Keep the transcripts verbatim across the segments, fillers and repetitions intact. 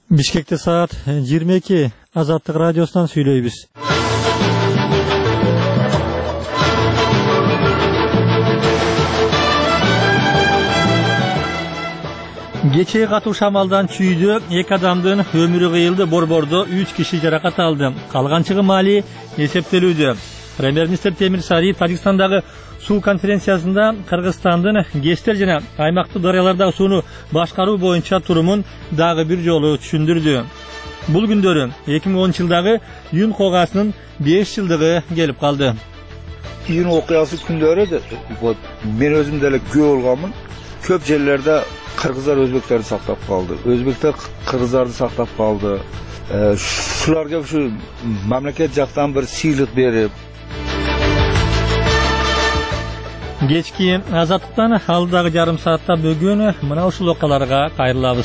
Бишкекте саат жыйырма эки Азаттык радиосунан сүйлөйбүз. Кечээ катуу шамалдан чүйдө эки адамдын өмүрү кыйылды. Борбордо үч киши жаракат алды. Калган чыгым маали эсептелүүдө. Премьер-министр Темир Сариев Тажикстандагы суу конференциясында Кыргызстандын ГЭСтер жана аймактык дарыялардагы сууну башкаруу боюнча турумун дагы бир жолу түшүндүрдү. Бул күндөрү эки миң онунчу жылдагы июнь окуясынын беш жылдыгы келип калды. Июнь окуясы күндөрү вот мен өзүм деле күбө болгонмун. Көп жерлерде кыргыздар өзбектерди сактап калды. Өзбектер кыргыздарды сактап калды. Шуларга ушу мамлекет жактан бир сыйлык берип. Кечки Азаттыктан алдагы жарым саатта бүгүн мына ушул окуяларга кайрылабыз.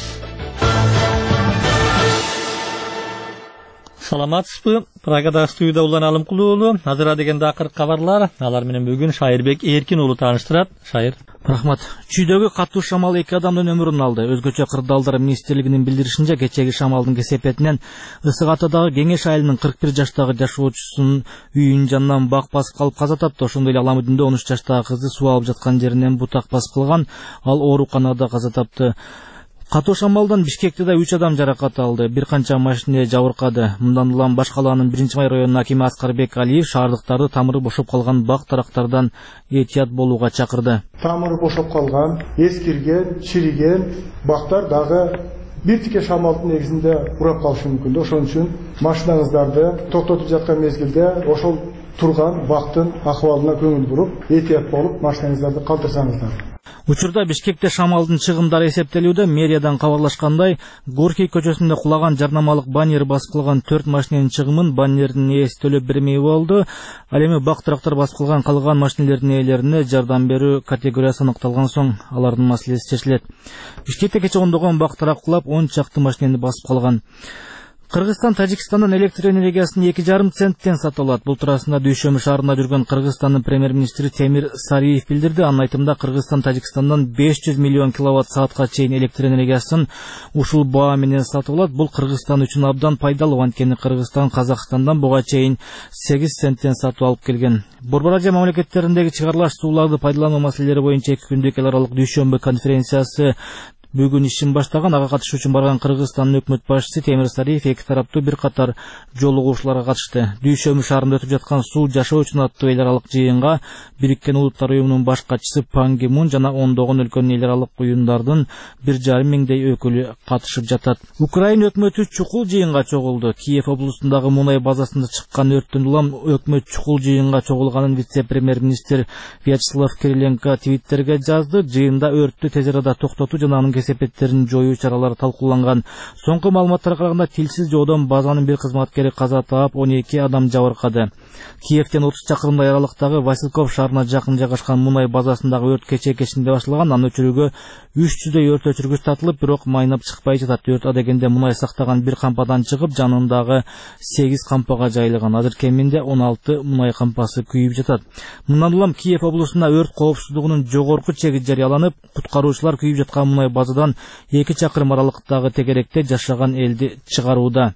Саламатсызбы? Прагада студияда Улан Алымкулуу. Азыра дегенде акыркы кабарлар. Алар менен бүгүн Шайырбек Эркин уулу тааныштырат. Шайыр. Рахмат. Чүйдөгү катуу шамал эки адамдын өмүрүн алды. Өзгөчө кырдаалдар министрлигинин билдиришинче, кечеги шамалдын кесепетинен Ысык Атадагы Кеңеш айылынын кырк бир жаштагы жашоочусунун үйүн жанынан бак басып калып каза тапты. Ошондой эле Аламүдүндө он үч жаштагы кызды суу алып жаткан жеринен бутак басып калган. Ал ооруканада каза тапты. Катуу шамалдан Бишкекте да үч адам жаракат алды. Бир канча машина жабыркады. Мындан улам баш калаанын биринчи май районунун акими Аскарбек Алиев шаардыктарды тамыры бошоп калган бак тарактардан этият болууга чакырды. Тамыры бошоп калган, эскирген, чириген бактар дагы бир тике шамалдын негизинде урап калышы мүмкүн. Ошон үчүн машинаңыздарды токтотуп жаткан мезгилде ошол турган бактын акыбалына көңүл буруп, этият болуп, машинаңыздарды калтырсаңыздар. Учурда Бишкекте шамалдын чыгымдары эсептелүүдө. Мэриядан кабарлашкандай, Горький көчөсүндө кулаган жарнамалык баннер басып калган төрт машиненин чыгымын баннердин ээси төлөп бермей болду. Ал эми бак тарактар басып калган калган машинелердин ээлерине жардам берүү категориясы аныкталган соң алардын маселеси чечилет. Бишкекте кече ондогон бак тарак кулап, он чакты машинени басып калган. Кыргызстан Тажикстандан электр энергиясын эки жарым центтен сатып алат. Бул туурасында Дүйшөмү шаарында жүргөн Кыргызстандын премьер-министри Темир Сариев билдирди. Анын айтымында Кыргызстан Тажикстандан беш жүз миллион киловатт саатка чейин электр энергиясын ушул баа менен сатып алат. Бул Кыргызстан үчүн абдан пайдалуу, анткени Кыргызстан Казакстандан буга чейин сегиз центтен сатып алып келген. Борбор Азия мамлекеттериндеги чыгарылаш сууларды пайдалануу маселелери боюнча эки күндүк эл аралык Дүйшөмбү конференциясы бүгүн ишин баштаган. Ага катышуу үчүн барган Кыргызстандын өкмөт башчысы Темир Сариев эки тараптуу бир катар жолугуушууларга катышты. Дүйшөмү шаарында өтүп жаткан суу жашоо үчүн аттуу эл аралык жыйынга Бириккен Улуттар уюмунун баш катчысы Пан Ги Мун жана ондогон өлкөнүн эл аралык уюмдардын бир жарым миңдей өкүлү катышып жатат. Украина өкмөтү чукул жыйынга чогулду. Киев облусундагы мунай базасында чыккан өрттөн улам өкмөт чукул жыйынга чогулганын вице-премьер-министр Вячеслав Кириленко Твиттерге жазды. Жыйында өрттү тез арада токтотуу жана анын кесепеттерин жоюу чаралары талкууланган. Соңку маалыматтарга караганда тилсиз жоодон базанын бир кызматкери каза таап, он эки адам жабыркады. Киевден отуз чакырымдай аралыктагы Васильков шаарына жакын жайгашкан мунай базасындагы өрт кечээ кечинде башталган. Аны өчүрүүгө үч жүздөй өрт өчүргүч тартылып, бирок майнап чыкпай жатат. Өрт адегенде мунай сактаган бир кампадан чыгып, жанындагы сегиз кампага жайылган. Азыр кеминде он алты мунай кампасы күйүп жатат. Мындан улам Киев облусунда өрт коопсуздугунун жогорку чеги жарыяланып, куткаруучулар күйүп жаткан мунай базадан эки чакырым аралыктагы тегеректе жашаган элди чыгарууда.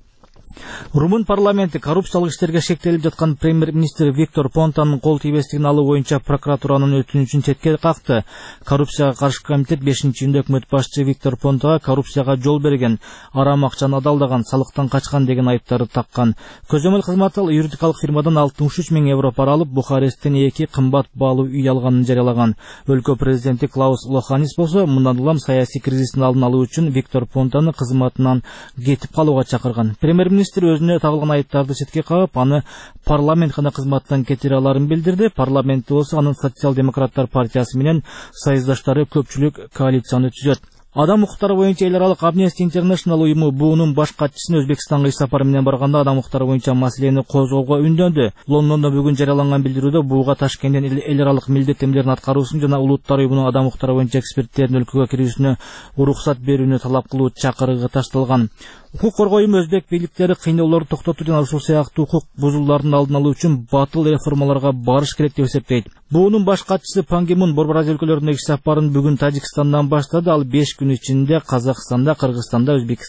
Румын парламенти коррупциялык иштерге шектелип жаткан премьер-министр Виктор Понтанын кол тийбестигин алуу боюнча прокуратуранын өтүнүчүн четке какты. Коррупцияга каршы комитет бешинчи июнда өкмөт башчы Виктор Понтага коррупцияга жол берген, арам акчаны адалдаган, салыктан качкан деген айыптарды таккан. Көзөмөл кызматы ал юридикалык фирмадан алтымыш үч миң евро пара алып, Бухаресттен эки кымбат баалуу үй алганын жарыялаган. Өлкө президенти Клаус Лоханис болсо, мындан улам саясий кризистин алдын алуу үчүн Виктор Понтаны кызматынан кетип калууга чакырган. Премьер-министр өзүнө тагылган айыптарды четке кагып, аны парламент гана кызматтан кетире аларын билдирди. Парламентте болсо анын социал-демократтар партиясы менен союздаштары көпчүлүк коалицияны түзөт. Адам укуктары боюнча эл аралык Amnesty International уюму буунун баш катчысын Өзбекстанга иш сапары менен барганда адам укуктары боюнча маселени козгоого үндөндү. Лондондо бүгүн жарыяланган билдирүүдө бууга Ташкенттен эл аралык милдеттемелерин аткаруусун жана Улуттар уюмунун адам укуктары боюнча эксперттердин өлкөгө кирүүсүнө уруксат берүүнү талап кылуу чакырыгы ташталган. Укук коргоо уюму өзбек бийликтери кыйноолорду токтотуу жана ушул сыяктуу укук бузуулардын алдын алуу үчүн батыл реформаларга барыш керек деп эсептейт. Буунун баш катчысы Пан Ги Мун Борбор Азия өлкөлөрүндө иш сапарын бүгүн Тажикстандан баштады. Ал беш күн ичинде Казакстанда, Кыргызстанда, Өзбекстанда